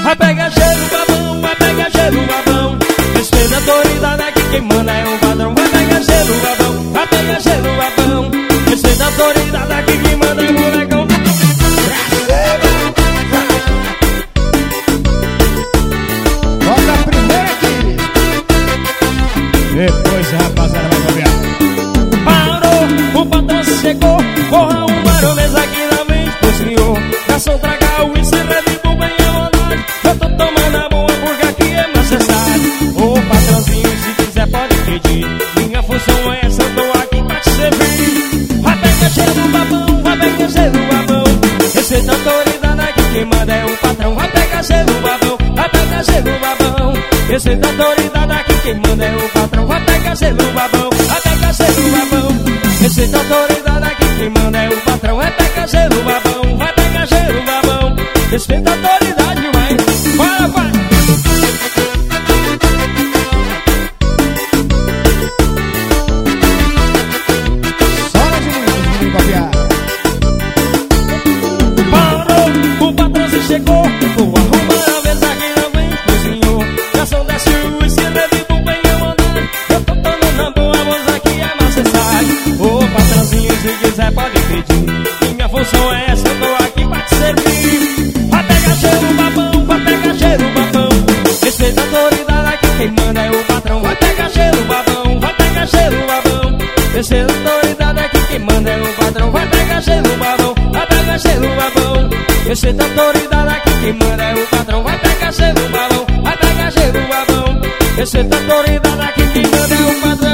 Vai pegar cheiro, babão, vai pegar cheiro, babão. Respeita a autoridade aqui, quem manda é o patrão. Vai pegar cheiro, babão, vai pegar cheiro, babão. Respeita a autoridade aqui, quem manda é o molecão. Bota a primeira aqui. Depois, rapaziada, vai copiar. Parou, o patrão chegou. Corra um baronês aqui na mente do senhor. Garçom, traga o isso e revivo bem à vontade. Eu tô tomando a boa porque aqui é necessário. Ô patrãozinho, se quiser pode pedir. Minha função é essa, eu tô aqui pra te servir. Vai pegar cheiro do babão, vai pegar cheiro do babão. Respeita a autoridade aqui, quem manda é o patrão. Vai pegar cheiro do babão, vai pegar cheiro do babão. Respeita a autoridade aqui, quem manda é o patrão. Vai pegar cheiro do babão, vai pegar cheiro do babão. Respeita a autoridade aqui, quem manda é o patrão. Vai pegar cheiro do babão, vai pegar cheiro do babão. Respeita a autoridade, vai. Vai, vai. Parou, o patrão se chegou. Vou arrumar a mesa aqui na frente do senhor. Garçom, desce o e se revivo bem eu andar. Eu tô tomando a boa, mas aqui é necessário. Ô patrãozinho, se quiser pode pedir. Minha função é essa, eu tô aqui pra te servir. Vai pegar cheiro, babão, vai pegar cheiro, babão. Respeita a autoridade aqui, quem manda é o patrão. Vai pegar cheiro, babão, vai pegar cheiro, babão. Respeita a autoridade aqui, quem manda é o patrão. Vai pegar cheiro, babão, vai pegar cheiro, babão. Respeita a autoridade aqui, quem manda é o patrão. Vai pegar cheiro, babão, vai pegar cheiro, babão. Respeita a autoridade aqui, quem manda é o patrão.